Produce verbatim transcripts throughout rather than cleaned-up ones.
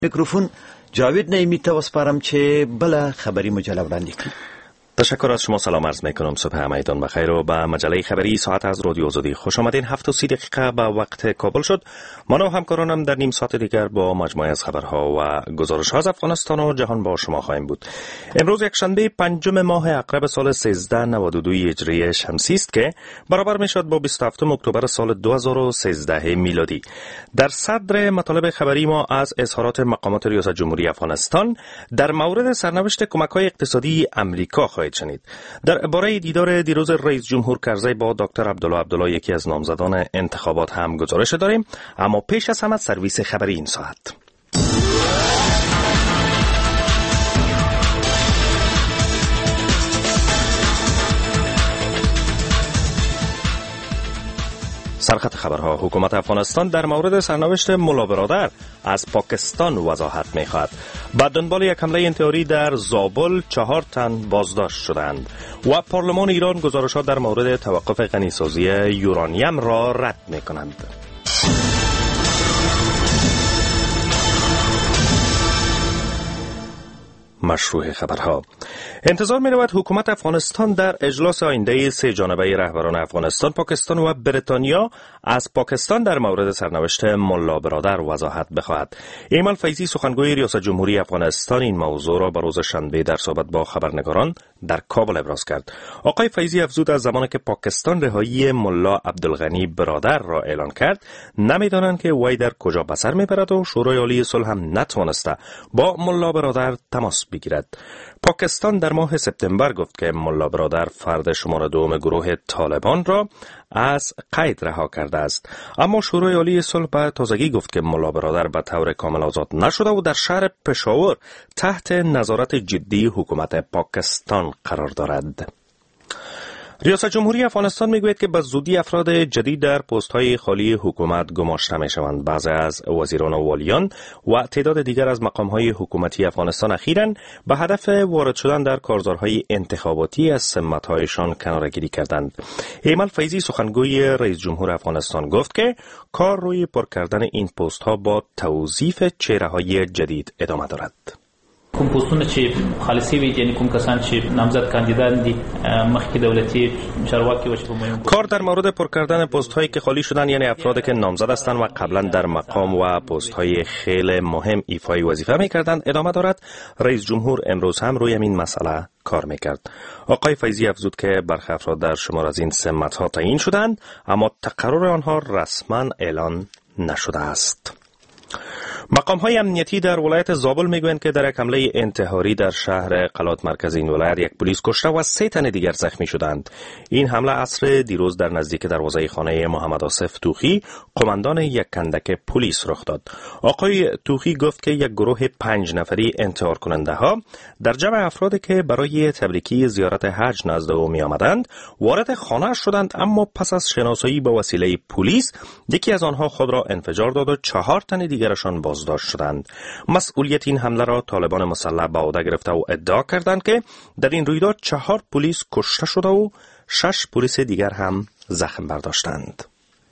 میکروفون جاوید نعیمی ته وسپارم چې بله خبری مجله وړاندې کړي. تشکر از شما. سلام عرض میکنم. صبح همایتان بخیر و به مجله خبری ساعت از رادیو آزادی خوش آمدین. هفت و سی دقیقه به وقت کابل شد. من و همکارانم در نیم ساعت دیگر با مجموعه از خبرها و گزارش‌ها از افغانستان و جهان با شما خواهیم بود. امروز یک شنبه پنجم ماه عقرب سال سیزده نود و دو هجری شمسی است که برابر میشد با بیست و هفتم اکتبر سال دو هزار و سیزده میلادی. در صدر مطالب خبری ما از اظهارات مقامات ریاست جمهوری افغانستان در مورد سرنوشت کمک‌های اقتصادی امریکا خواهید شنید. در باره دیدار دیروز رئیس جمهور کرزی با دکتر عبدالله عبدالله یکی از نامزدان انتخابات هم گزارش داریم، اما پیش از همه سرویس خبری این ساعت. سرخط خبرها. حکومت افغانستان در مورد سرنوشت ملا برادر از پاکستان وضاحت می‌خواهد. با دنبال یک حمله انتحاری در زابل چهار تن بازداشت شدند و پارلمان ایران گزارشات در مورد توقف غنیسازی یورانیم را رد می‌کنند. مشروع خبرها. انتظار می رود حکومت افغانستان در اجلاس آینده سه جانبه رهبران افغانستان، پاکستان و بریتانیا از پاکستان در مورد سرنوشت ملا برادر وضاحت بخواهد. ایمن فیضی سخنگوی ریاست جمهوری افغانستان این موضوع را به روز شنبه در صحبت با خبرنگاران در کابل ابراز کرد. آقای فیضی افزود از زمانی که پاکستان رهایی ملا عبدالغنی برادر را اعلان کرد، نمیدانند که وی در کجا به سر میبرد و شورای عالی صلح هم نتوانسته با ملا برادر تماس بگیرد. پاکستان در ماه سپتامبر گفت که ملا برادر فرد شماره دوم گروه طالبان را از قید رها کرده است، اما شورای عالی صلح به تازگی گفت که ملا برادر به طور کامل آزاد نشده و در شهر پشاور تحت نظارت جدی حکومت پاکستان قرار دارد. ریاست جمهوری افغانستان میگوید که به زودی افراد جدید در پست‌های خالی حکومت گماشته میشوند. بعضی از وزیران و والیان و تعداد دیگر از مقام‌های حکومتی افغانستان اخیراً به هدف وارد شدن در کارزارهای انتخاباتی از سمت‌هایشان کناره‌گیری کردند. ایمن فیضی سخنگوی رئیس جمهور افغانستان گفت که کار روی پر کردن این پست‌ها با توظیف چهره‌های جدید ادامه دارد. کوم پوسټونه چې خالصي وي، یعنی کوم کسان چې نامزد کاندیدان دي مخکې دولتي چارواکي و چې په مهم کار در مورد پر کردن پست هایی که خالی شدن، یعنی افرادی که نامزد هستند و قبلا در مقام و پست های خیلی مهم ایفای وظیفه می‌کردند ادامه دارد. رئیس جمهور امروز هم روی این مسئله کار می‌کرد. آقای فیضی افزود که برخی افراد در شمار از این سمت ها تعیین شدند، اما تقرر آنها رسما اعلان نشده است. مقام‌های امنیتی در ولایت زابل میگویند که در یک حمله انتحاری در شهر قلات مرکز این ولایت یک پلیس کشته و سه تن دیگر زخمی شدند. این حمله عصر دیروز در نزدیک دروازه خانه محمد آصف توخی، قماندان یک کندک پلیس رخ داد. آقای توخی گفت که یک گروه پنج نفری انتحار کننده ها در جمع افرادی که برای تبریکی زیارت حج نزد او می آمدند وارد خانه شدند، اما پس از شناسایی به وسیله پلیس یکی از آنها خود را انفجار داد و چهار تن دیگرشان بازداشت شدند. مسئولیت این حمله را طالبان مسلح به عهده گرفته و ادعا کردند که در این رویداد چهار پلیس کشته شده و شش پلیس دیگر هم زخم برداشتند.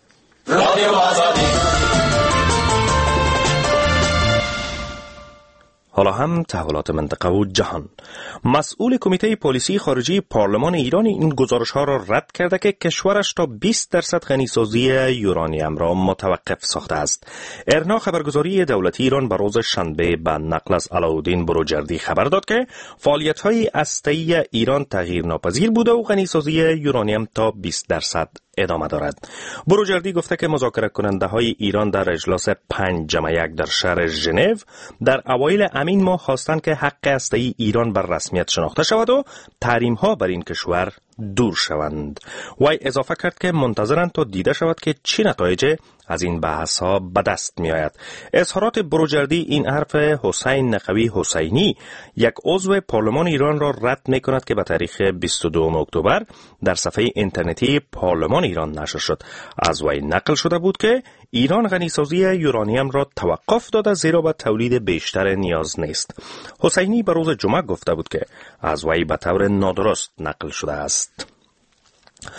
حالا هم تحولات منطقه و جهان. مسئول کمیته پلیسی خارجی پارلمان ایران این گزارش ها را رد کرده که کشورش تا بیست درصد غنیسازی یورانیم را متوقف ساخته است. ارنا خبرگزاری دولتی ایران به روز شنبه به نقل از علاءالدین بروجردی خبر داد که فعالیت های هسته‌ای ایران تغییر ناپذیر بوده و غنیسازی یورانیم تا بیست درصد ادامه دارد. بروجردی گفته که مذاکره کننده های ایران در اجلاس پنج جمع یک در شهر ژنو در اوایل همین ماه خواستند که حق هسته‌ای ایران بر رسمیت شناخته شود و تحریم ها بر این کشور دور شوند. وی اضافه کرد که منتظرند تا دیده شود که چه نتایج از این بحث ها به دست می آید. اظهارات بروجردی این حرف حسین نقوی حسینی، یک عضو پارلمان ایران را رد می کند که به تاریخ بیست و دوم اکتبر در صفحه اینترنتی پارلمان ایران نشر شد. از وی نقل شده بود که ایران غنیسازی یورانیم را توقف داده زیرا به تولید بیشتر نیاز نیست. حسینی به روز جمعه گفته بود که از وی به طور نادرست نقل شده است.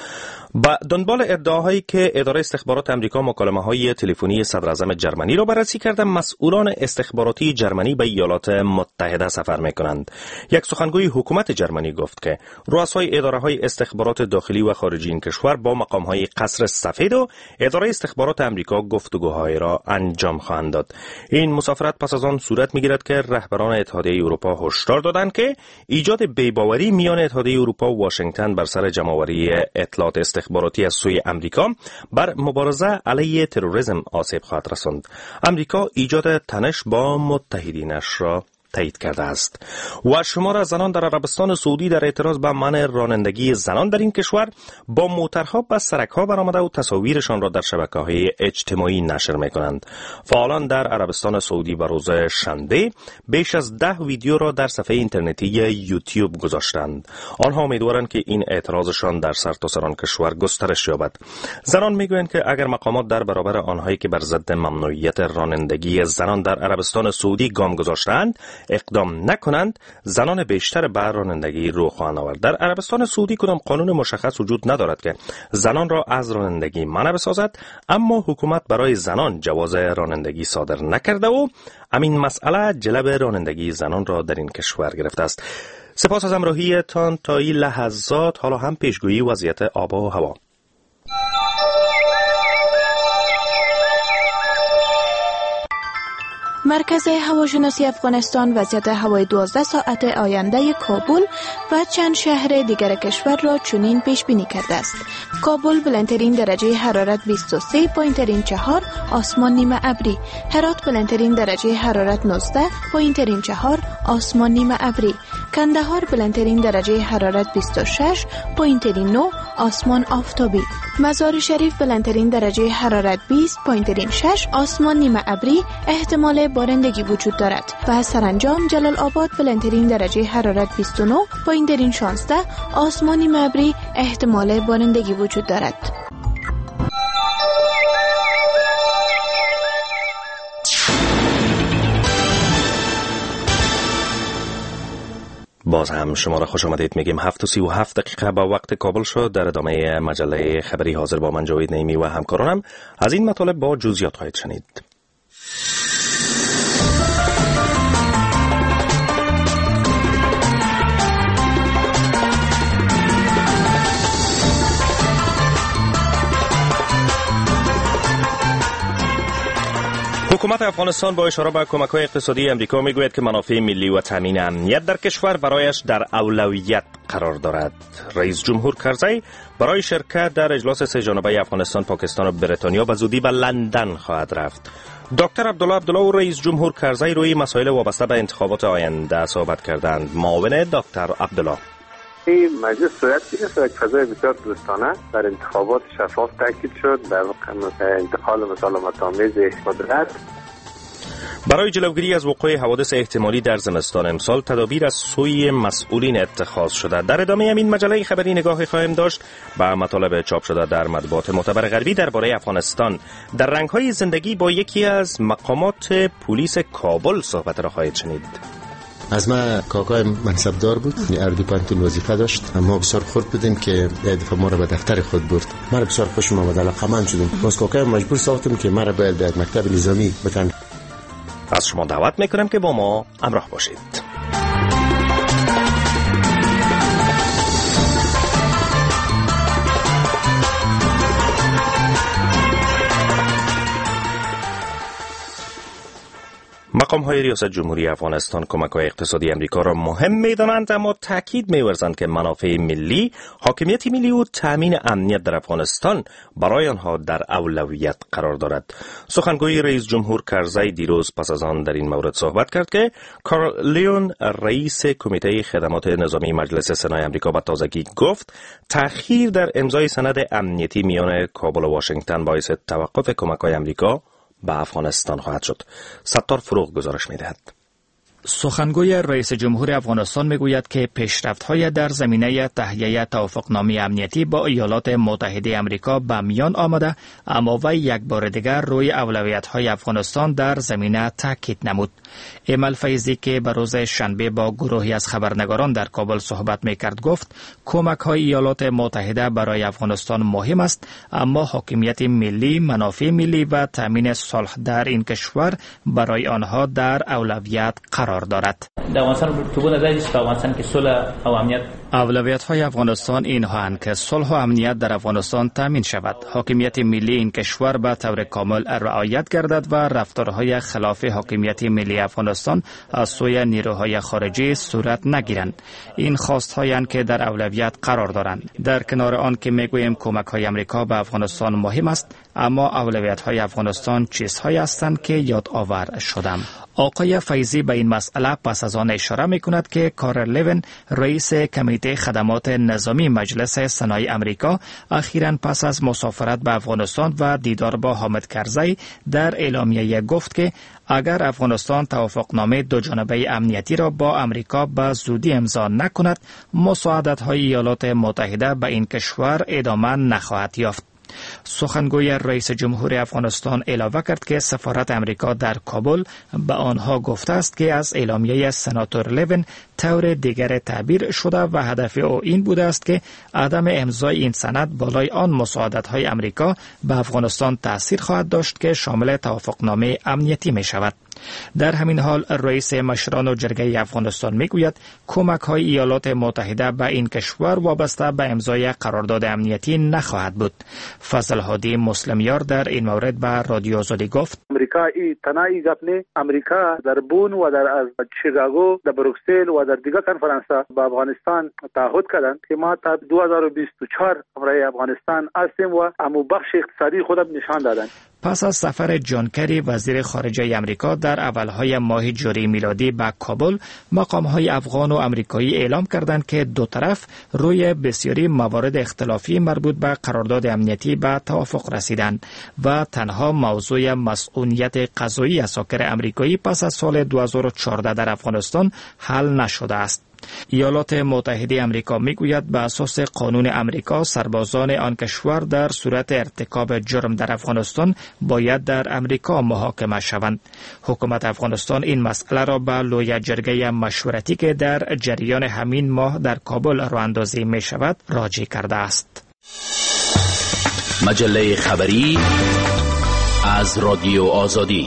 با دنبال ادعاهایی که اداره استخبارات آمریکا مکالمه‌های تلفنی صدراعظم جرمنی را بررسی کرده، مسئولان استخباراتی جرمنی به ایالات متحده سفر می‌کنند. یک سخنگوی حکومت جرمنی گفت که رؤسای اداره‌های استخبارات داخلی و خارجی این کشور با مقام‌های قصر سفید و اداره استخبارات آمریکا گفتگوهای را انجام خواهند داد. این مسافرت پس از آن صورت می‌گیرد که رهبران اتحادیه اروپا هشدار دادند که ایجاد بی‌باوری میان اتحادیه اروپا و واشنگتن بر سر جمع‌آوری اطلاعات استخباراتی از سوی امریکا بر مبارزه علیه تروریسم آسیب خواهد رساند. امریکا ایجاد تنش با متحدینش را تایید کرده است. و شمار از زنان در عربستان سعودی در اعتراض به منع رانندگی زنان در این کشور با موترها به سرک‌ها برآمده و تصاویرشان را در شبکه‌های اجتماعی نشر می‌کنند. فعالان در عربستان سعودی به روز شنبه بیش از ده ویدیو را در صفحه اینترنتی یوتیوب گذاشتند. آنها امیدوارند که این اعتراضشان در سرتاسر آن کشور گسترش یابد. زنان می‌گویند که اگر مقامات در برابر آنهایی که بر ضد ممنوعیت رانندگی زنان در عربستان سعودی گام گذاشتند اقدام نکنند، زنان بیشتر بر رانندگی رو خواهند آورد. در عربستان سعودی کدام قانون مشخص وجود ندارد که زنان را از رانندگی منع بسازد، اما حکومت برای زنان جواز رانندگی صادر نکرده و همین مسئله جلب رانندگی زنان را در این کشور گرفته است. سپاس از همراهیتان تا این لحظات. حالا هم پیشگویی وضعیت آب و هوا. مرکز هواشناسی افغانستان وضعیت هوای دوازده ساعت آینده کابل و چند شهر دیگر کشور را چنین پیش بینی کرده است. کابل بلندترین درجه حرارت بیست و سه، پایینترین چهار، آسمان نیمه ابری. هرات بلندترین درجه حرارت نوزده، پایینترین چهار، آسمان نیمه ابری. کندهار بلندترین درجه حرارت بیست و شش، پایینترین نه، آسمان آفتابی. مزار شریف بلندترین درجه حرارت بیست، پایینترین شش، آسمان نیمه ابری، احتمال بارندگی وجود دارد. و سرانجام جلال آباد بلندترین درجه حرارت بیست و نه، پایینترین شانزده، آسمان نیمه ابری، احتمال بارندگی وجود دارد. باز هم شما را خوش آمدید میگیم. هفت و سی و هفت دقیقه با وقت کابل شد. در ادامه مجله خبری حاضر با من جاوید نعیمی و همکارانم از این مطالب با جزئیات خواهید شنید. حکومت افغانستان با اشاره به کمک‌های اقتصادی امریکا میگوید که منافع ملی و تامین امنیت در کشور برایش در اولویت قرار دارد. رئیس جمهور کرزی برای شرکت در اجلاس سه جانبه افغانستان، پاکستان و بریتانیا به زودی به لندن خواهد رفت. دکتر عبدالله عبدالله و رئیس جمهور کرزی روی مسائل وابسته به انتخابات آینده صحبت کردند. معاون دکتر عبدالله: این مجلس صورت گرفت و یک فضای بسیار دوستانه در انتخابات شفاف تاکید شد در انتقال مسالمت‌آمیز قدرت. برای جلوگیری از وقوع حوادث احتمالی در زمستان امسال تدابیر از سوی مسئولین اتخاذ شده. در ادامه همین مجله خبری نگاهی خواهیم داشت به مطالب چاپ شده در مطبوعات معتبر غربی درباره افغانستان. در رنگ‌های زندگی با یکی از مقامات پلیس کابل صحبت را خواهید شنید. از ما کاکای منصبدار بود، اردو پانتون وظیفه داشت. ما بسیار خورد بودیم که دفعه ما را به دفتر خود برد. ما بسیار خوشم آمد، علاقه‌مند شدیم. باز کاکای مجبور ساختم که ما را باید در مکتب نظامی بتن. از شما دعوت میکنم که با ما همراه باشید. مقام‌های ریاست جمهوری افغانستان کمک‌های اقتصادی امریکا را مهم می‌دانند، اما تاکید می‌ورزند که منافع ملی، حاکمیت ملی و تامین امنیت در افغانستان برای آنها در اولویت قرار دارد. سخنگوی رئیس جمهور کرزی دیروز پس از آن در این مورد صحبت کرد که کارل لیون، رئیس کمیته خدمات نظامی مجلس سنای امریکا، به تازگی گفت تأخیر در امضای سند امنیتی میان کابل و واشنگتن باعث توقف کمک‌های امریکا به افغانستان خواهد شد. ستار فروغ گزارش می‌دهد. سخنگوی رئیس جمهور افغانستان میگوید که پیشرفت‌های در زمینه تهیه توافقنامه امنیتی با ایالات متحده آمریکا به میان آمده، اما وی یک بار دیگر روی اولویت‌های افغانستان در زمینه تاکید نمود. ایمل فیضی که به روز شنبه با گروهی از خبرنگاران در کابل صحبت میکرد گفت کمک‌های ایالات متحده برای افغانستان مهم است، اما حاکمیت ملی، منافع ملی و تامین صلح در این کشور برای آنها در اولویت قرار دارد. اولویت های افغانستان اینهاند که صلح و امنیت در افغانستان تامین شود، حاکمیت ملی این کشور به طور کامل رعایت گردد و رفتارهای خلاف حاکمیت ملی افغانستان از سوی نیروهای خارجی صورت نگیرند. این خواست‌هایند که در اولویت قرار دارند. در کنار آن که میگوییم کمک های امریکا به افغانستان مهم است، اما اولویت های افغانستان چیزهایی هستند که یادآور شدم. آقای فیضی به این مسئله پس از آن اشاره می‌کند که کارل لوین، رئیس کمیته خدمات نظامی مجلس سنای امریکا، اخیراً پس از مسافرت به افغانستان و دیدار با حامد کرزی در اعلامیه گفت که اگر افغانستان توافقنامه دو جانبه امنیتی را با امریکا به زودی امضا نکند، مساعدت‌های ایالات متحده به این کشور ادامه نخواهد یافت. سخنگوی رئیس جمهور افغانستان اضافه کرد که سفارت امریکا در کابل به آنها گفته است که از اعلامیه سناتور لوین طور دیگر تعبیر شده و هدف او این بوده است که عدم امضای این سند بالای آن مساعدت‌های امریکا به افغانستان تأثیر خواهد داشت که شامل توافقنامه امنیتی می شود. در همین حال رئیس مشران جرگه افغانستان میگوید کمک های ایالات متحده به این کشور وابسته به امضای قرارداد امنیتی نخواهد بود. فضل هادی مسلمیار در این مورد به رادیو آزادی گفت امریکا ای تنایی گپنه امریکا در بون و در از شیکاگو در بروکسل و در دیگر کنفرانس با افغانستان تعهد کردند که ما تا دو هزار و بیست و چهار برای افغانستان هستیم و امو بخش اقتصادی خود نشان دادند. پس از سفر جان کری وزیر خارجه امریکا در اولهای ماه جاری میلادی به کابل، مقام‌های افغان و امریکایی اعلام کردند که دو طرف روی بسیاری موارد اختلافی مربوط به قرارداد امنیتی به توافق رسیدند و تنها موضوع مسئولیت قضایی اساکر امریکایی پس از سال دو هزار و چهارده در افغانستان حل نشده است. ایالات متحده آمریکا میگوید به اساس قانون امریکا سربازان آن کشور در صورت ارتکاب جرم در افغانستان باید در امریکا محاکمه شوند. حکومت افغانستان این مسئله را به لوی جرگه مشورتی که در جریان همین ماه در کابل راه اندازی می شود راجع کرده است. مجله خبری از رادیو آزادی.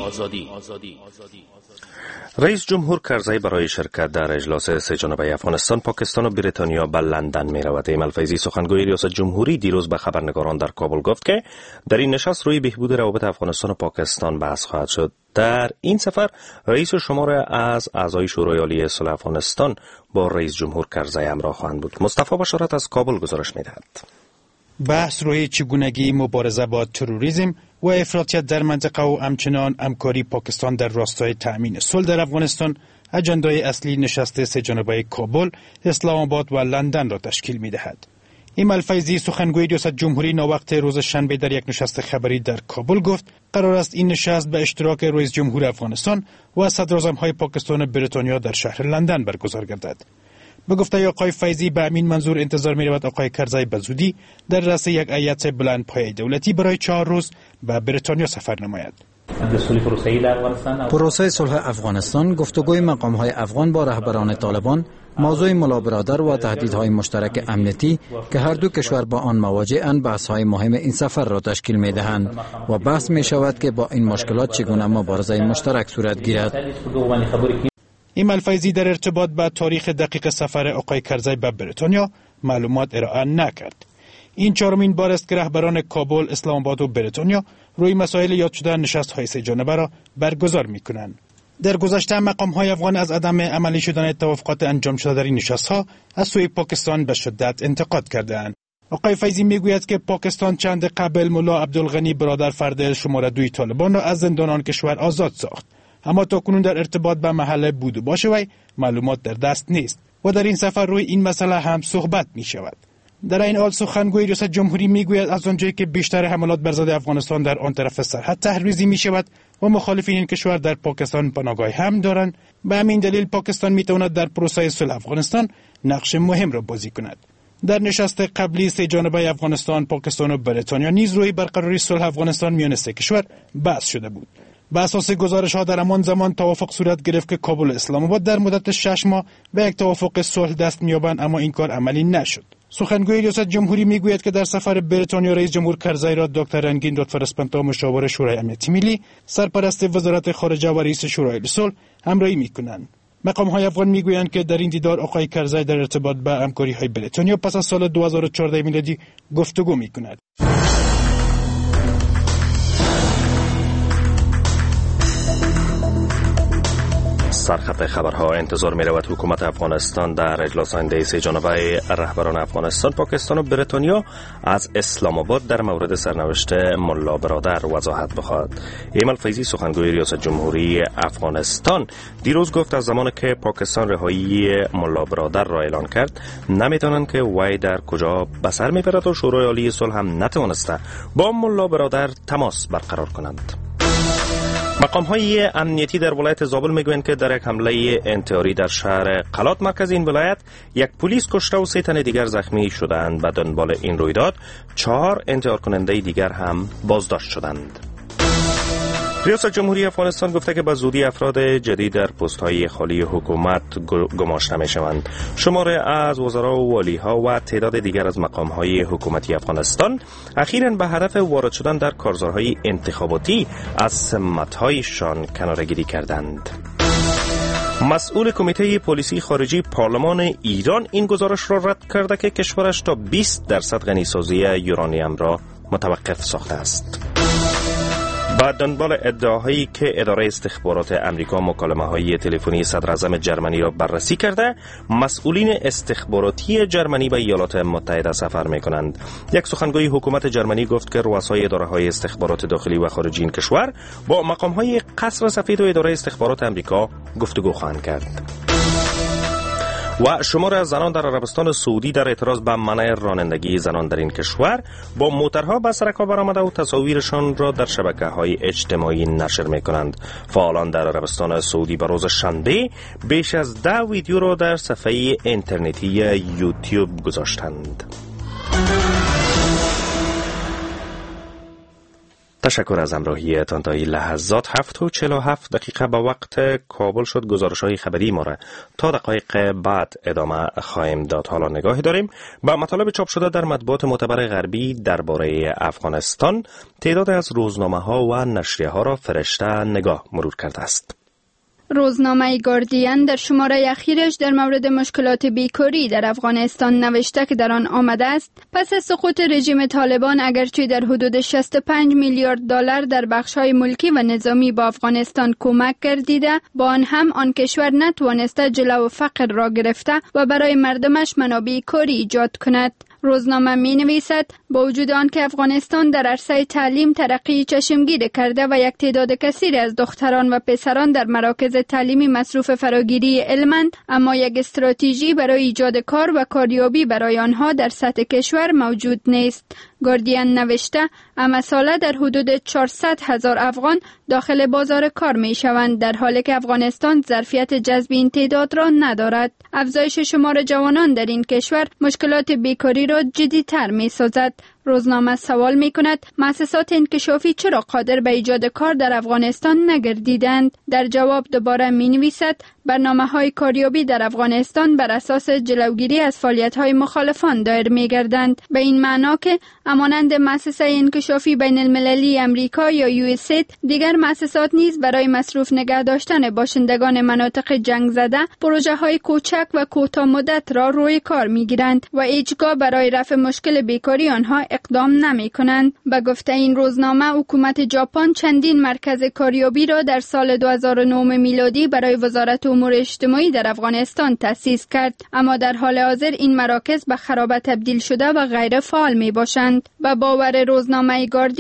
رئیس جمهور کرزی برای شرکت در اجلاس سه جانبه افغانستان، پاکستان و بریتانیا به لندن می رود. ایمل فیضی سخنگوی ریاست جمهوری دیروز به خبرنگاران در کابل گفت که در این نشست روی بهبود روابط افغانستان و پاکستان بحث خواهد شد. در این سفر رئیس شمار از اعضای شورای عالی صلح افغانستان با رئیس جمهور کرزی همراه خواهند بود. مصطفی بشارت از کابل گزارش می دهد. بحث روی چگونگی مبارزه با تروریسم و افراطیت در منطقه و همچنان همکاری پاکستان در راستای تأمین صلح در افغانستان اجندای اصلی نشست سه جانبه کابل، اسلام آباد و لندن را تشکیل می دهد. ایمل فیضی سخنگوی ریاست جمهوری ناوقت روز شنبه در یک نشست خبری در کابل گفت قرار است این نشست به اشتراک رئیس جمهور افغانستان و صدراعظم‌های پاکستان و بریتانیا در شهر لندن برگزار گردد. به گفته آقای فیضی به همین منظور انتظار می رود آقای کرزی به زودی در رأس یک هیئت بلند پایه دولتی برای چهار روز به بریتانیا سفر نماید. پروسه صلح افغانستان، گفتگوی مقام‌های افغان با رهبران طالبان، موضوع ملا برادر و تهدیدهای مشترک امنیتی که هر دو کشور با آن مواجه‌اند، بحث‌های مهم این سفر را تشکیل می‌دهند و بحث می‌شود که با این مشکلات چگونه مبارزه مشترک صورت گیرد. ایمل فیضی در ارتباط با تاریخ دقیق سفر آقای کرزی به بریتانیا معلومات ارائه نکرد. این چهارمین بار است که رهبران کابل، اسلام آباد و بریتانیا روی مسائل یاد شده نشست‌های سه جانبه را برگزار می‌کنند. در گذشته مقام‌های افغان از عدم عملی شدن توافقات انجام شده در این نشست‌ها از سوی پاکستان به شدت انتقاد کردند. آقای فیضی میگوید که پاکستان چند قبل ملا عبدالغنی برادر فرد شماره دوی طالبان را از زندان آن کشور آزاد ساخت، اما تاکنون در ارتباط به محل بود و باش وی معلومات در دست نیست و در این سفر روی این مسئله هم صحبت می شود. در این حال سخنگوی ریاست جمهوری میگوید از آنجایی که بیشتر حملات بر ضد افغانستان در آن طرف سرحد تحریزی می شود و مخالفین این کشور در پاکستان پناهگاه هم دارند، به همین دلیل پاکستان میتواند در پروسه صلح افغانستان نقش مهم را بازی کند. در نشست قبلی سه جانبه افغانستان، پاکستان و بریتانیا نیز روی برقراری صلح افغانستان میان سه کشور بحث شده بود. به اساس گزارش ها در همان زمان توافق صورت گرفت که کابل و اسلام آباد در مدت شش ماه به یک توافق صلح دست می‌یابند، اما این کار عملی نشد. سخنگوی ریاست جمهوری میگوید که در سفر بریتانیا رئیس جمهور کرزی را دکتر رنگین لطف‌رسپنتا مشاور شورای امنیت ملی، سرپرست وزارت خارجه و رئیس شورای صلح همراهی میکنند. مقام های افغان میگویند که در این دیدار آقای کرزی در ارتباط به همکاری های بریتانیا پس از سال دو هزار و چهارده میلادی گفتگو میکند. سرخط خبرها انتظار می رود حکومت افغانستان در اجلاس آینده سه جانبه رهبران افغانستان، پاکستان و بریتانیا از اسلام آباد در مورد سرنوشت ملا برادر وضاحت بخواهد. ایمل فیضی سخنگوی ریاست جمهوری افغانستان دیروز گفت از زمانی که پاکستان رهایی ملا برادر را اعلان کرد نمیتونن که وی در کجا به سر میبرد و شورای عالی صلح هم نتوانسته با ملا برادر تماس برقرار کنند. مقام های امنیتی در ولایت زابل میگویند که در یک حمله انتحاری در شهر قلات مرکز این ولایت یک پلیس کشته و سه تن دیگر زخمی شدند. به دنبال این رویداد چهار انتحار کننده دیگر هم بازداشت شدند. ریاست جمهوری افغانستان گفته که به زودی افراد جدید در پست های خالی حکومت گماشته می شوند. شماره از وزرا و والی ها و تعداد دیگر از مقام های حکومتی افغانستان اخیراً به هدف وارد شدن در کارزارهای انتخاباتی از سمت هایشان کناره‌گیری کردند. مسئول کمیته پلیسی خارجی پارلمان ایران این گزارش را رد کرده که کشورش تا بیست درصد غنیسازی یورانیم را متوقف ساخته است. بعد دنبال ادعاهایی که اداره استخبارات امریکا مکالمه های تلفنی صدر اعظم جرمنی را بررسی کرده، مسئولین استخباراتی جرمنی به ایالات متحده سفر می کنند. یک سخنگوی حکومت جرمنی گفت که رؤسای اداره های استخبارات داخلی و خارجی این کشور با مقام های قصر سفید و اداره استخبارات امریکا گفتگو خواهند کرد. و شمار از زنان در عربستان سعودی در اعتراض به منع رانندگی زنان در این کشور با موترها به سرکا برآمده و تصاویرشان را در شبکه‌های اجتماعی نشر می‌کنند. فعالان در عربستان سعودی به روز شنبه بیش از ده ویدیو را در صفحه اینترنتی یوتیوب گذاشتند. تشکر از همراهیتان تا این لحظات. هفت و چهل و هفت دقیقه به وقت کابل شد. گزارش های خبری ما را تا دقایق بعد ادامه خواهیم داد. حالا نگاهی داریم به مطالب چاپ شده در مطبوعات معتبر غربی درباره افغانستان. تعداد از روزنامه ها و نشریه ها را فرشته نگاه مرور کرده است. روزنامه گاردین در شماره اخیرش در مورد مشکلات بیکاری در افغانستان نوشته که در آن آمده است پس از سقوط رژیم طالبان اگرچه در حدود شصت و پنج میلیارد دلار در بخش‌های ملکی و نظامی با افغانستان کمک گردیده، با آن هم آن کشور نتوانسته جلو فقر را گرفته و برای مردمش منابع کاری ایجاد کند. روزنامه می نویسد با وجود آن که افغانستان در عرصه تعلیم ترقی چشمگیر کرده و یک تعداد کثیر از دختران و پسران در مراکز تعلیمی مصروف فراگیری علمند، اما یک استراتژی برای ایجاد کار و کاریابی برای آنها در سطح کشور موجود نیست. گاردین نوشته اما ساله در حدود چهارصد هزار افغان داخل بازار کار می شوند، در حالی که افغانستان ظرفیت جذب این تعداد را ندارد. افزایش شمار جوانان در این کشور مشکلات بیکاری را جدی‌تر می سازد. روزنامه سوال می کند مؤسسات انکشافی چرا قادر به ایجاد کار در افغانستان نگردیدند؟ در جواب دوباره می نویسد برنامه های کاریابی در افغانستان بر اساس جلوگیری از فعالیت های مخالفان دایر می گردند، به این معنا که همانند مؤسسه انکشافی بین المللی امریکا یا یو اس اید، دیگر مؤسسات نیز برای مصروف نگه داشتن باشندگان مناطق جنگ زده پروژه های کوچک و کوتاه مدت را روی کار می گیرند و هیچگاه برای رفع مشکل بیکاری آنها اقدام نمی کنند. به گفته این روزنامه حکومت ژاپن چندین مرکز کاریابی را در سال دو هزار و نه میلادی برای وزارت امور اجتماعی در افغانستان تأسیس کرد، اما در حال حاضر این مراکز به خرابه تبدیل شده و غیر فعال می باشند. به باور روزنامه گاردین،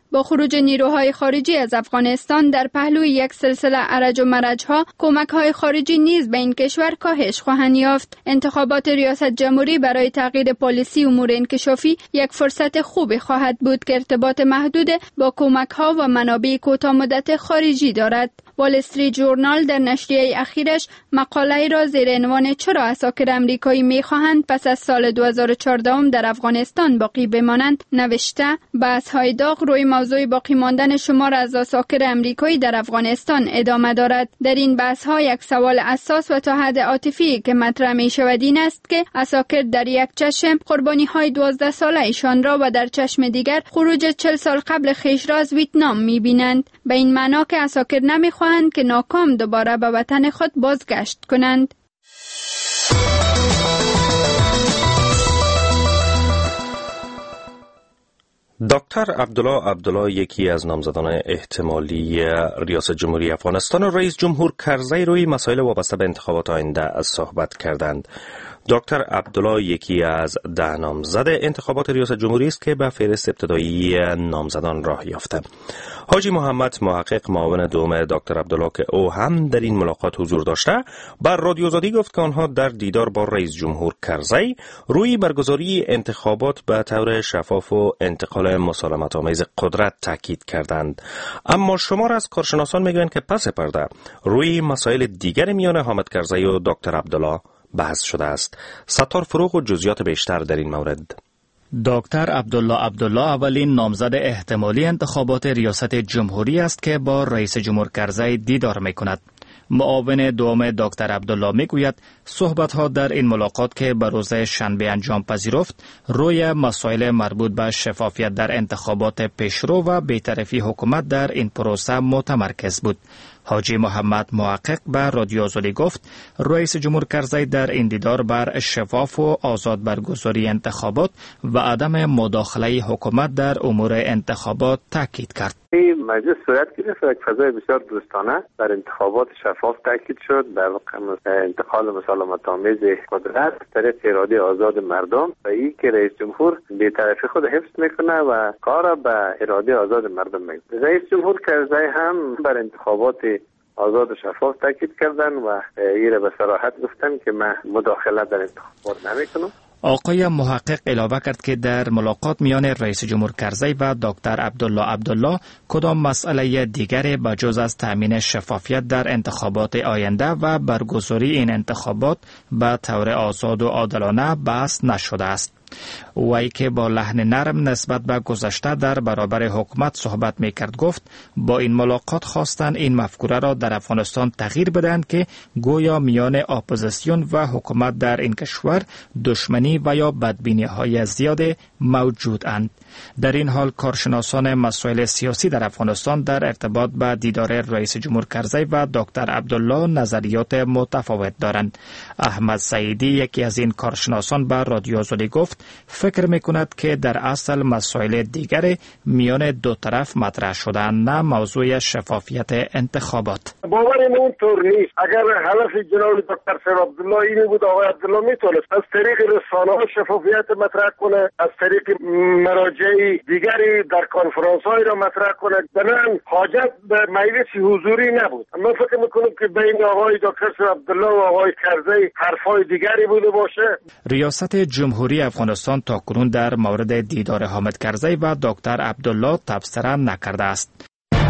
با خروج نیروهای خارجی از افغانستان در پهلوی یک سلسله ارج و مرج‌ها، کمک‌های خارجی نیز به این کشور کاهش خواهند یافت. انتخابات ریاست جمهوری برای تغییر پالیسی امور انکشافی یک فرصت خوبی خواهد بود که ارتباط محدود با کمک‌ها و منابع کوتاه‌مدت خارجی دارد. وال استریت ژورنال در نشریه اخیرش مقاله را زیر عنوان چرا عساکر امریکایی می‌خواهند پس از سال دو هزار و چهارده در افغانستان باقی بمانند نوشته: بحث‌های داغ روی موضوع باقی ماندن شمار از عساکر امریکایی در افغانستان ادامه دارد. در این بحث‌ها یک سوال اساس و تا حد عاطفی که مطرح می‌شود این است که عساکر در یک چشم قربانی‌های دوازده ساله ایشان را و در چشم دیگر خروج چهل سال قبل خویش را از ویتنام می‌بینند، به این معنا که عساکر نمی‌خواهند که ناکام دوباره به وطن خود بازگشت کنند. دکتر عبدالله عبدالله، یکی از نامزدان احتمالی ریاست جمهوری افغانستان و رئیس جمهور کرزی، روی مسائل وابسته به انتخابات آینده صحبت کردند. دکتر عبدالله یکی از ده نامزد انتخابات ریاست جمهوری است که به فهرست ابتدایی نامزدان راه یافته. حاجی محمد محقق، معاون دوم دکتر عبدالله که او هم در این ملاقات حضور داشته، بر رادیو آزادی گفت که آنها در دیدار با رئیس جمهور کرزی روی برگزاری انتخابات به طور شفاف و انتقال مسالمت آمیز قدرت تاکید کردند. اما شمار از کارشناسان میگویند که پس پرده روی مسائل دیگر میان حامد کرزی و دکتر عبدالله بحث شده است. ستار فروغ و جزئیات بیشتر در این مورد. دکتر عبدالله عبدالله اولین نامزد احتمالی انتخابات ریاست جمهوری است که با رئیس جمهور کرزی دیدار میکند. معاون دوم دکتر عبدالله میگوید صحبت‌ها در این ملاقات که به روز شنبه انجام پذیرفت روی مسائل مربوط به شفافیت در انتخابات پیشرو و بی‌طرفی حکومت در این پروسه متمرکز بود. حاجی محمد محقق به رادیو آزادی گفت رئیس جمهور کرزی در این دیدار بر شفاف و آزاد برگزاری انتخابات و عدم مداخله حکومت در امور انتخابات تاکید کرد. این مجلس صورت گرفت و یک فضای بسیار دوستانه در انتخابات شفاف تاکید شد، در انتقال مسالمت آمیز قدرت طریق اراده آزاد مردم و این که رئیس جمهور بی‌طرفی خود حفظ میکنه و کار به اراده آزاد مردم میکنه. رئیس جمهور کرزی هم بر انتخابات آزاد و شفاف تاکید کردن و این را به صراحت گفتن که من مداخله در انتخابات نمیکنم. آقای محقق علاوه کرد که در ملاقات میان رئیس جمهور کرزی و دکتر عبدالله عبدالله کدام مسئله دیگری بجز از تامین شفافیت در انتخابات آینده و برگزاری این انتخابات به طور آزاد و عادلانه بحث نشده است. وی که با لحن نرم نسبت به گذشته در برابر حکومت صحبت میکرد گفت با این ملاقات خواستند این مفکوره را در افغانستان تغییر بدهند که گویا میان اپوزیسیون و حکومت در این کشور دشمنی و یا بدبینی های زیاد موجود اند. در این حال کارشناسان مسائل سیاسی در افغانستان در ارتباط با دیدار رئیس جمهور کرزی و دکتر عبدالله نظریات متفاوت دارند. احمد سعیدی، یکی از این کارشناسان، به رادیو آزادی گفت فکر میکند که در اصل مسائل دیگر میان دو طرف مطرح شدن، نه موضوع شفافیت انتخابات. باورم اون طور نیست. اگر هدف جناب دکتر سر عبدالله این بود، آقای عبدالله میتونست از طریق رسانه‌ها شفافیت مطرح کنه، از طریق مراجع دیگری در کنفرانس های را مطرح کنه. بنابراین حاجت به مجلس حضوری نبود. من فکر میکنم که بین آقای دکتر سر عبدالله و آقای کرزی حرفای دیگری بوده باشه. ریاست جمهوری افغانستان تاکنون در مورد دیدار حامد کرزی و دکتر عبدالله تبصره نکرده است.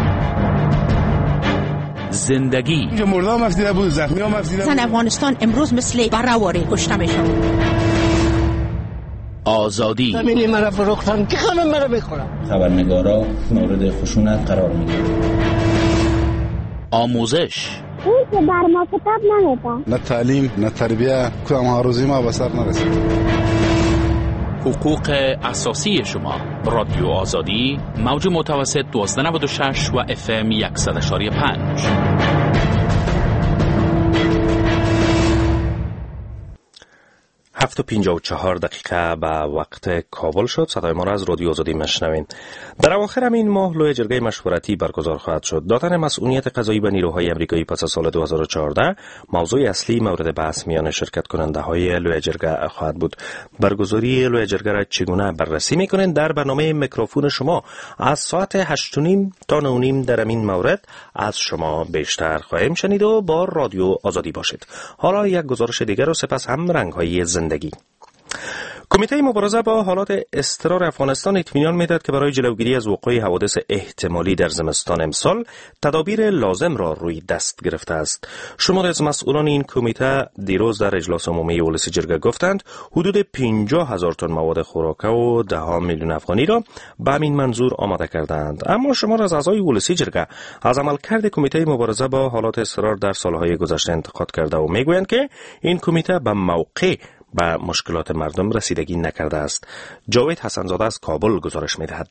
زندگی مردم مفیده بود، زخمی ها مفیده بود. زن افغانستان امروز مثل برهواری کشته میشن. آزادی زمینی مرا فروختن که خانم مرا بخورم. خبرنگارا مورد خشونت قرار میگیرن. آموزش این که بر ما کتاب نمیدن. نه تعلیم نه تربیه، کدام هاروزی ما به سر نرسید. حقوق اساسی شما. رادیو آزادی، موج متوسط دوازده نود و شش و اف ام صد و پنج. هفت و پنجاه و چهار دقیقه به وقت کابل شد. صدای ما را از رادیو آزادی مشنوین. در اواخر همین ماه لوی جرگه مشورتی برگزار خواهد شد. دادن مسئولیت قضایی به نیروهای آمریکایی پس از سال دو هزار و چهارده موضوع اصلی مورد بحث میان شرکت کننده های لوی جرگه خواهد بود. برگزاری لوی جرگه را چگونه بررسی میکنین؟ در برنامه میکروفون شما از ساعت هشت و نیم تا نه و نیم در این مورد از شما بیشتر خواهیم شنید و با رادیو آزادی باشید. حالا یک گزارش دیگر و سپس هم رنگ‌های زندگی. کمیته مبارزه با حالات اضطرار افغانستان اطمینان می‌دهد که برای جلوگیری از وقوع حوادث احتمالی در زمستان امسال تدابیر لازم را روی دست گرفته است. شماری از مسئولان این کمیته دیروز در اجلاس عمومی ولسی جرگه گفتند حدود پنجاه هزار تن مواد خوراکه و ده میلیون افغانی را به همین منظور آماده کردند. اما شمار از اعضای ولسی جرگه از عملکرد کمیته مبارزه با حالات اضطرار در سالهای گذشته انتقاد کرده و میگویند که این کمیته به موقع به مشکلات مردم رسیدگی نکرده است. جاوید حسنزاده از کابل گزارش می‌دهد.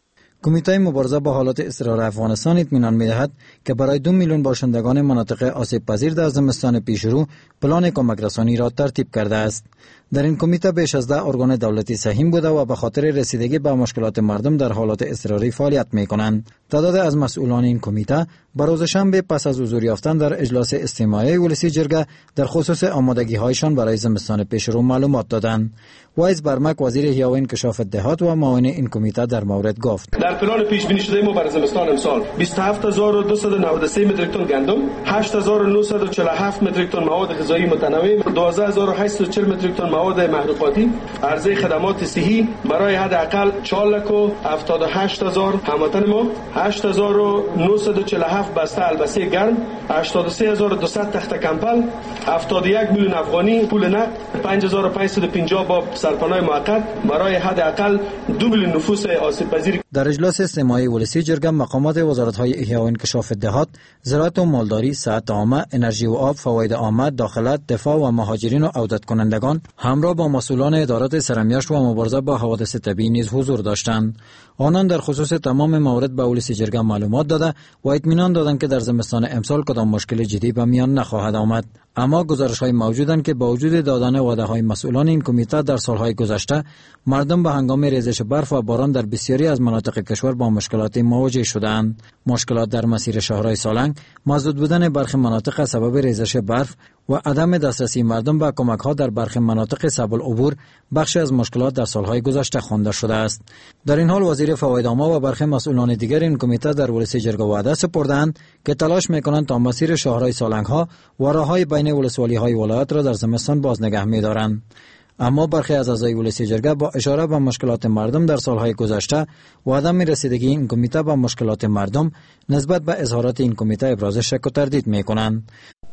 کمیته مبارزه با حالات اضطرار افغانستان اطمینان می‌دهد که برای دو میلیون باشندگان مناطق آسیب پذیر در زمستان پیشرو پلان کمک رسانی را ترتیب کرده است. در این کمیته بیش از ده ارگان دولتی سهیم بوده و به خاطر رسیدگی به مشکلات مردم در حالات اضطراری فعالیت می‌کنند. تعداد از مسئولان این کمیته بر روز شنبه پس از حضور یافتن در اجلاس استماعی ولسی جرگه در خصوص آمادگی‌هایشان برای زمستان پیشرو معلومات دادند. وایز برمک وزیر احیا و انکشاف دهات و معاون این کمیته در مورد گفت: در پلان پیش بینی شده ما برای زمستان امسال بیست و هفت هزار و دویست و نود و سه متریک تن گندم، هشت هزار و نهصد و چهل و هفت متریک تن مواد غذایی متنوع، دوازده هزار و هشتصد و چهل متریک تن مواد محروقاتی، عرضه خدمات صحی برای حداقل چهار لاک و هفتاد و هشت هزار هموطن ما، هشت هزار و نهصد و چهل و هفت بسته البسه گرم، هشتاد و سه هزار و دویست تخت کمپل، هفتاد و یک میلیون افغانی پول نقد، پنج هزار و پانصد و پنجاه باب سرپناه موقت برای حداقل دو میلیون نفوس آسیب پذیر. در اجلاس استماعی ولسی جرگه مقامات وزارت‌های احیا و انکشاف دهات، زراعت و مالداری، صحت عامه، انرژی و آب، فواید عامه، داخلت، دفاع و مهاجرین و عودت کنندگان همراه با مسئولان ادارات سرمیاشت و مبارزه با حوادث طبیعی نیز حضور داشتند. آنان در خصوص تمام موارد به ولسی جرگه معلومات داده و اطمینان دادند که در زمستان امسال کدام مشکل جدی به میان نخواهد آمد. اما گزارش‌های موجودند که با وجود دادن وعده‌های مسئولان این کمیته در سالهای گذشته مردم به هنگام ریزش برف و باران در بسیاری از مناطق کشور با مشکلات مواجه شدند. مشکلات در مسیر شهرهای سالنگ، مسدود بودن برخی مناطق سبب ریزش برف و عدم دسترسی مردم به کمک‌ها در برخی مناطق صعب العبور بخشی از مشکلات در سالهای گذشته خوانده شده است. در این حال وزیر فواید عامه و برخی مسئولان دیگر این کمیته در ولسی جرگه وعده سپردند که تلاش می‌کنند تا مسیر شهرهای سالنگ‌ها و راه‌های بین ولسوالی‌های ولایت را در زمستان باز نگه می‌دارند. اما برخی از اعضای ولسی جرگه با اشاره به مشکلات مردم در سالهای گذشته و عدم رسیدگی این کمیته به مشکلات مردم نسبت به اظهارات این کمیته ابراز شک و تردید می‌کنند.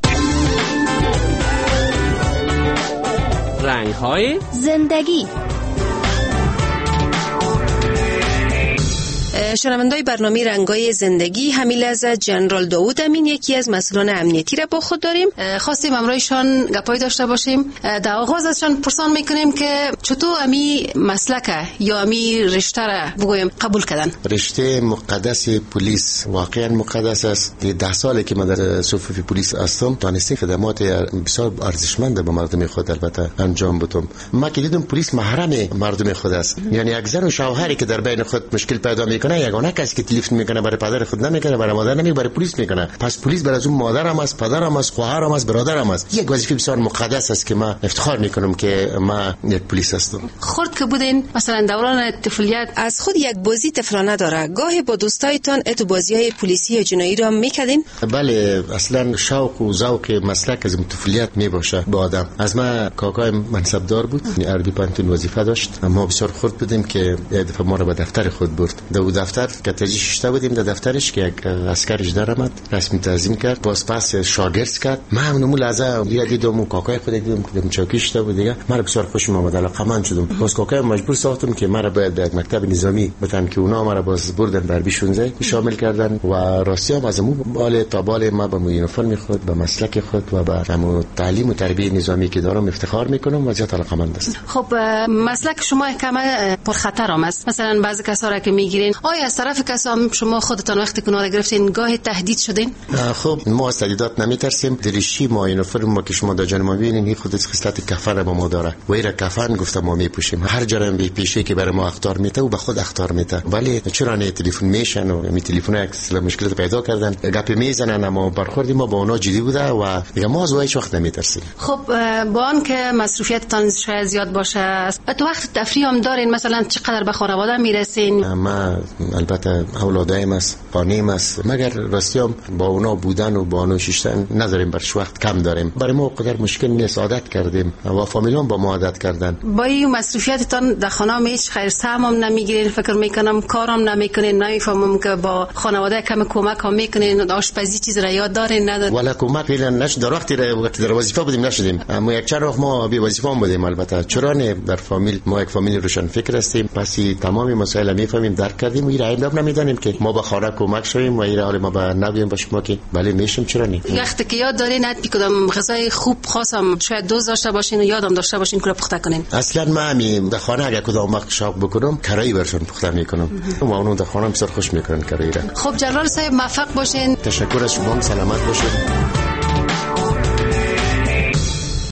رنگ‌های زندگی. شنوندای برنامه رنگای زندگی حمیل از جنرال داوود امین یکی از مسئولان امنیتی را با خود داریم. خواستیم امروزشان گپای داشته باشیم. در آغاز ازشان پرسان میکنیم که چطور امی مسلک یا امی رشته را بگویم قبول کردن. رشته مقدس پلیس واقعا مقدس است. ده سالی که من در صفوف پلیس هستم دانستم خدمات بسیار ارزشمند به مردم خود البته انجام بدم. ما که دیدم پلیس محرم مردم خود است. یعنی یک زن و شوهری که در بین خود مشکل پیدا میکنه یگانه کسی که تلفن میکنه برای پدر خود نمیکنه، برای مادر نمیکنه، برای پلیس میکنه. پس پلیس برای از اون مادرم است، پدرم است، خواهرم است، برادرم است. یک وظیفه بسیار مقدس است که ما افتخار میکنم که ما یک پلیس هستم. خود که بودین مثلا دوران طفولیت از خود یک بازی طفلانه داره، گاهی با دوستایتان اتو بازی‌های پلیسی یا جنایی را میکردین؟ بله، اصلا شوق و ذوق مسلک از طفولیت میباشه با آدم. از ما کاکای منصبدار بود، اردی پانتون وظیفه داشت. ما بسیار خرد بودیم که یک دفعه ما را به دفتر خود برد. دو دفتر که تجی ششته بودیم در دفترش که یک اسکر اجدار آمد رسمی تعظیم کرد، باز پس شاگرد کرد. من همون لحظه دیگه دیدم کاکای خود دیدم که چوکی شده بود دیگه. من بسیار خوشم اومد، علاقه‌مند شدم. باز کاکای مجبور ساختم که مرا باید در مکتب نظامی بتن که اونا مرا باز بردن بر بیشونزه شامل کردن و راستی هم از مو بالا تا بالا ما به یونیفرم خود، به مسلک خود و به همون تعلیم و تربیت نظامی که دارم افتخار میکنم و زیاد علاقه‌مند است. خب مسلک شما کم پر خطر هم است. مثلا بعضی کسا را که میگیرین آیا آیا از طرف کسام شما خودتان وقتی کنار گرفتین گاه تهدید شدین؟ خب ما از تهدیدات نمیترسیم. درشی ما این فرم ما که شما در جان ما ببینین این خودش خصلت کفن با ما داره و ایرا کفن گفتم ما میپوشیم. هر جرم به پیشه که برای ما اختار میته و به خود اختار میته. ولی چرا نه تلفن میشن و می تلفن اکسل مشکلات پیدا کردن گپ میزنن اما برخوردی ما با اونا جدی بوده و دیگه ما از هیچ وقت نمیترسیم. خب با آن که مصروفیتتان شاید زیاد باشه تو وقت تفریح هم دارین مثلا چقدر به خانواده میرسین؟ ما البته اولادایم است خانه‌ام است مگر راستیام با اونا بودن و با اونا شیشتن نداریم برش وقت کم داریم. برای ما قدر مشکل نیست عادت کردیم و فامیلام با ما عادت کردن. با این مصروفیتتان در خانه هیچ خیر سهم هم نمیگیرین؟ فکر میکنم کارم نمیکنین نمیفهمم که با خانواده کم کمک هم میکنین آشپزی چیز را یاد دارین ندارین؟ ولا کمک پیدا نش در وقتی وقتی در وظیفه بودیم نشدیم اما یک چند وقت ما بی وظیفه هم بودیم. البته چرا نه در فامیل ما یک فامیل روشن فکر هستیم پس تمام مسائل میفهمیم درک کردیم و این اینا نمیدانیم که ما به خانه کمک شویم و این حال ما به نبیم با شما که بله میشیم چرا نه. وقتی که یاد دارین ات کدام غذای خوب خاصم شاید دوست داشته باشین و یادم داشته باشین که پخته کنین؟ اصلا ما همین در خانه اگه کدام وقت شاق بکنم کرایی برشون پخته میکنم و اونو در خانه بسیار خوش میکنن کرایی را. خب جلال صاحب موفق باشین. تشکر از شما. سلامت باشید.